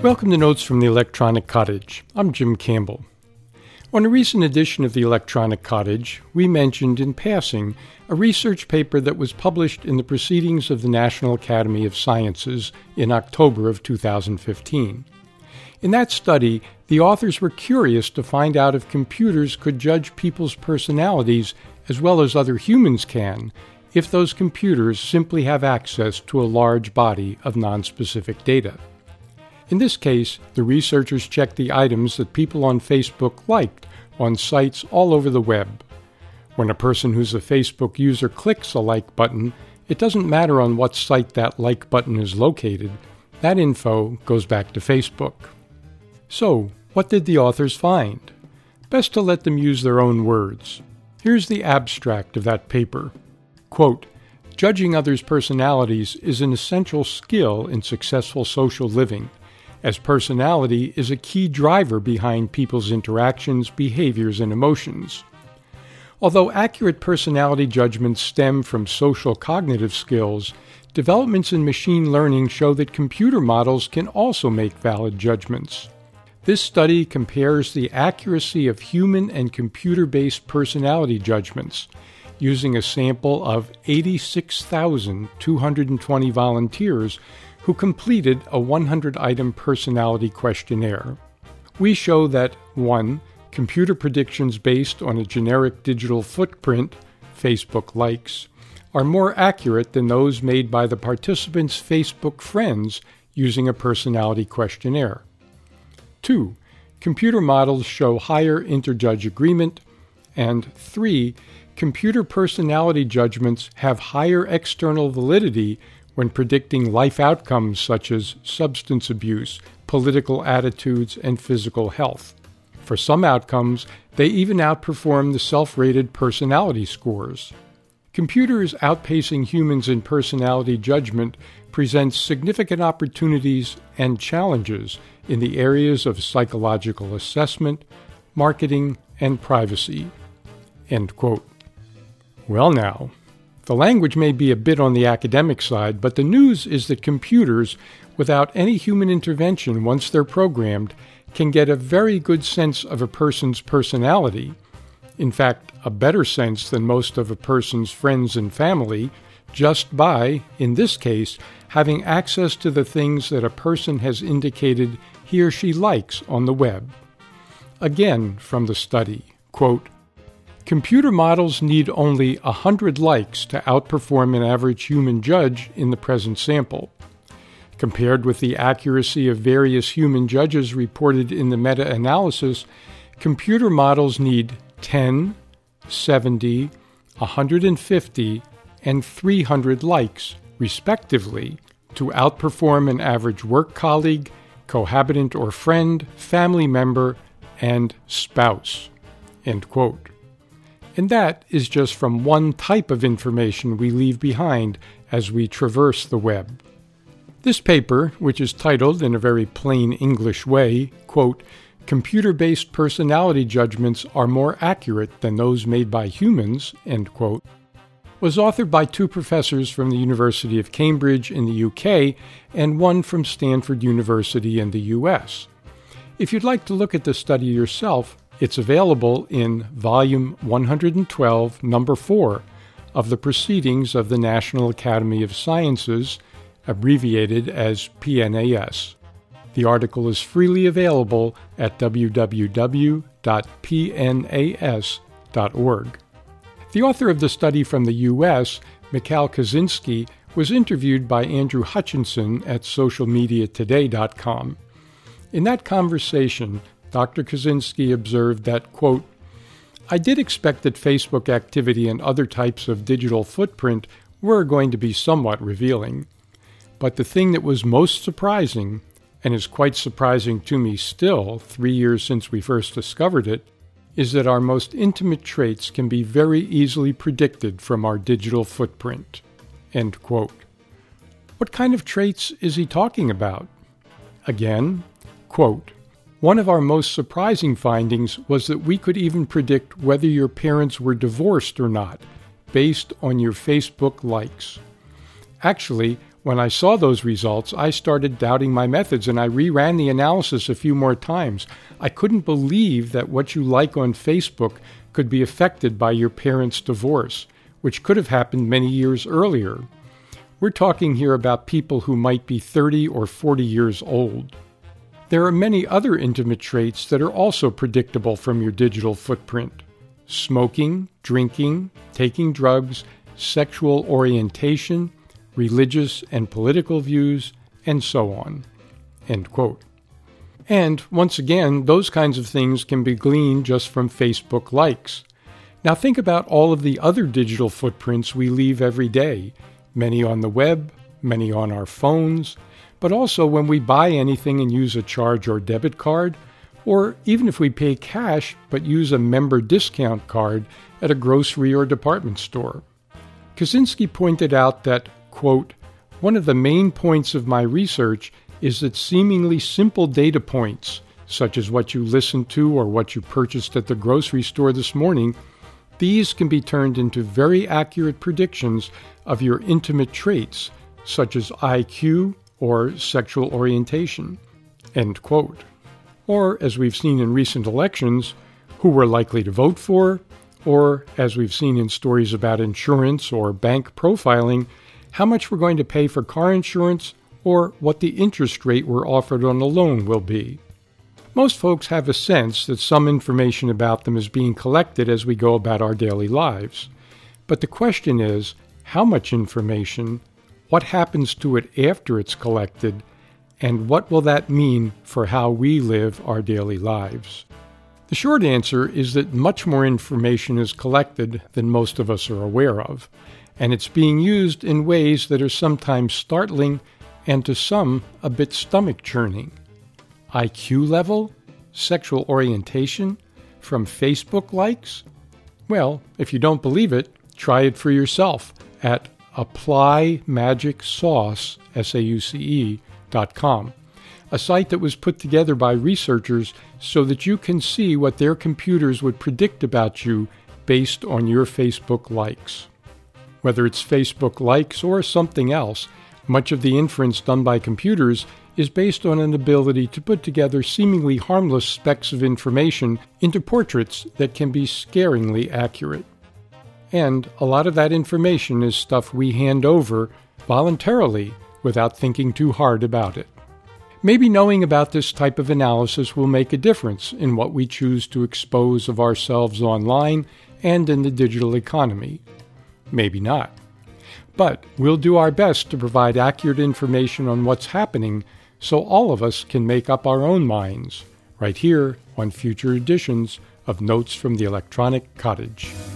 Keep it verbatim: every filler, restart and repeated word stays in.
Welcome to Notes from the Electronic Cottage. I'm Jim Campbell. On a recent edition of the Electronic Cottage, we mentioned in passing a research paper that was published in the Proceedings of the National Academy of Sciences in October of two thousand fifteen. In that study, the authors were curious to find out if computers could judge people's personalities as well as other humans can, if those computers simply have access to a large body of nonspecific data. In this case, the researchers checked the items that people on Facebook liked on sites all over the web. When a person who's a Facebook user clicks a like button, it doesn't matter on what site that like button is located. That info goes back to Facebook. So, what did the authors find? Best to let them use their own words. Here's the abstract of that paper. Quote, "Judging others' personalities is an essential skill in successful social living, as personality is a key driver behind people's interactions, behaviors, and emotions. Although accurate personality judgments stem from social cognitive skills, developments in machine learning show that computer models can also make valid judgments. This study compares the accuracy of human and computer-based personality judgments using a sample of eighty-six thousand two hundred twenty volunteers who completed a one hundred item personality questionnaire. We show that one. Computer predictions based on a generic digital footprint, Facebook likes, are more accurate than those made by the participants' Facebook friends using a personality questionnaire. Two. Computer models show higher interjudge agreement. And three. Computer personality judgments have higher external validity when predicting life outcomes such as substance abuse, political attitudes, and physical health. For some outcomes, they even outperform the self-rated personality scores. Computers outpacing humans in personality judgment presents significant opportunities and challenges in the areas of psychological assessment, marketing, and privacy." End quote. Well now, the language may be a bit on the academic side, but the news is that computers, without any human intervention once they're programmed, can get a very good sense of a person's personality. In fact, a better sense than most of a person's friends and family, just by, in this case, having access to the things that a person has indicated he or she likes on the web. Again, from the study, quote, "Computer models need only one hundred likes to outperform an average human judge in the present sample. Compared with the accuracy of various human judges reported in the meta-analysis, computer models need ten, seventy, one hundred fifty, and three hundred likes, respectively, to outperform an average work colleague, cohabitant or friend, family member, and spouse." End quote. And that is just from one type of information we leave behind as we traverse the web. This paper, which is titled in a very plain English way, quote, "Computer-based personality judgments are more accurate than those made by humans," end quote, was authored by two professors from the University of Cambridge in the U K and one from Stanford University in the U S. If you'd like to look at the study yourself, it's available in Volume one hundred twelve, Number four of the Proceedings of the National Academy of Sciences, abbreviated as P N A S. The article is freely available at w w w dot p n a s dot org. The author of the study from the U S, Michal Kaczynski, was interviewed by Andrew Hutchinson at social media today dot com. In that conversation, Doctor Kaczynski observed that, quote, "I did expect that Facebook activity and other types of digital footprint were going to be somewhat revealing. But the thing that was most surprising, and is quite surprising to me still, three years since we first discovered it, is that our most intimate traits can be very easily predicted from our digital footprint." End quote. What kind of traits is he talking about? Again, quote, "One of our most surprising findings was that we could even predict whether your parents were divorced or not, based on your Facebook likes. Actually, When I saw those results, I started doubting my methods, and I reran the analysis a few more times. I couldn't believe that what you like on Facebook could be affected by your parents' divorce, which could have happened many years earlier. We're talking here about people who might be thirty or forty years old. There are many other intimate traits that are also predictable from your digital footprint. Smoking, drinking, taking drugs, sexual orientation, religious and political views, and so on." End quote. And once again, those kinds of things can be gleaned just from Facebook likes. Now think about all of the other digital footprints we leave every day, many on the web, many on our phones, but also when we buy anything and use a charge or debit card, or even if we pay cash but use a member discount card at a grocery or department store. Kaczynski pointed out that, quote, "One of the main points of my research is that seemingly simple data points, such as what you listened to or what you purchased at the grocery store this morning, these can be turned into very accurate predictions of your intimate traits, such as I Q or sexual orientation." End quote. Or, as we've seen in recent elections, who we're likely to vote for, or, as we've seen in stories about insurance or bank profiling, how much we're going to pay for car insurance, or what the interest rate we're offered on a loan will be. Most folks have a sense that some information about them is being collected as we go about our daily lives. But the question is, how much information, what happens to it after it's collected, and what will that mean for how we live our daily lives? The short answer is that much more information is collected than most of us are aware of, and it's being used in ways that are sometimes startling and to some a bit stomach-churning. I Q level? Sexual orientation? From Facebook likes? Well, if you don't believe it, try it for yourself at apply magic sauce, S A U C E, dot com, a site that was put together by researchers so that you can see what their computers would predict about you based on your Facebook likes. Whether it's Facebook likes or something else, much of the inference done by computers is based on an ability to put together seemingly harmless specks of information into portraits that can be scaringly accurate. And a lot of that information is stuff we hand over voluntarily without thinking too hard about it. Maybe knowing about this type of analysis will make a difference in what we choose to expose of ourselves online and in the digital economy. Maybe not. But we'll do our best to provide accurate information on what's happening so all of us can make up our own minds, right here on future editions of Notes from the Electronic Cottage.